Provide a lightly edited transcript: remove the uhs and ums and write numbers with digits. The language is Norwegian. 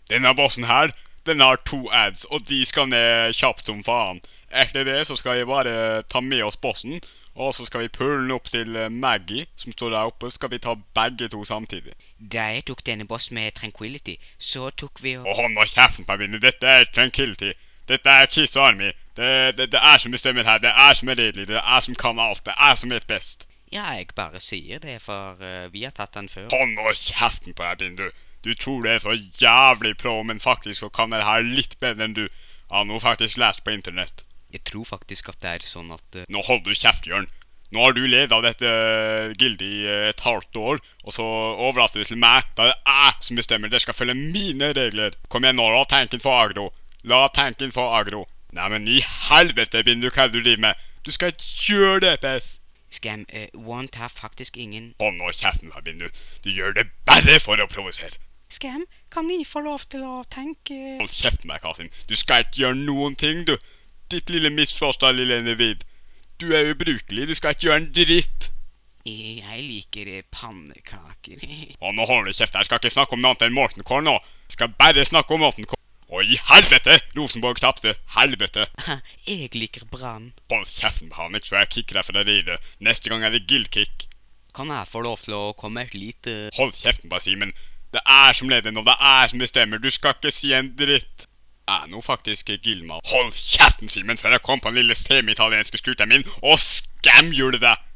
Denne bossen her, den har 2 ads, og de skal ned kjapt som faen. Etter det så skal vi bare ta med oss bossen, og så skal vi pulle den opp til Maggie, som står der oppe, skal vi ta begge to samtidig. Da jeg tok denne boss med Tranquility, så tok vi Og hånd og kjeften på vinnet, dette er Tranquility. Dette er Kiss Army. Det er som bestemmer her, det er som er redelig, det er som kan alt, det er som vet best. Ja, jeg bare sier det, for vi har tatt den før. Hånd og kjeften på deg, Bindu. Du tror det er så jævlig pro, men faktisk så kan det her litt bedre enn du. Ja, nå faktisk lest på internett. Jeg tror faktisk at det er sånn at... Nå holder du kjeft, Jørn. Nå har du ledet av dette gildet i et halvt år, og så overlater du til meg. Da er det jeg som bestemmer, dere skal følge mine regler. Kom igjen nå, la tanken få agro. La tanken få agro. Nei, men i helvete, Bindu, hva du driver med? Du skal ikke gjøre det, Pess. Scam, Want har faktisk ingen... Hånd og kjeften, Bindu. Du gjør det bare for å provosere. Scam, kan ni få lov til å tenke... Hold kjeften meg, Kasim. Du skal ikke gjøre noen ting, du. Ditt lille misforstått lille individ. Du er ubrukelig, du skal ikke gjøre en dritt. Jeg liker pannekaker. Og nå holder du kjeft, jeg skal ikke snakke om noe annet enn Morten Korn nå. Jeg skal bare snakke om Morten Korn. Og i helvete! Rosenborg tapte. Helvete. Jeg liker Brann. Hold kjeften på han, ikke så jeg kikker deg for det ridet. Neste gang er det guild-kick. Kan jeg få lov til å komme et lite... Hold kjeften på Simen. Det er som leder nå, det er som bestemmer. Du skal ikke si en dritt. Nå faktisk guildmal. Hold kjeften, Simen, før jeg kom på den lille semi-italienske skuten min, og skam gjorde det.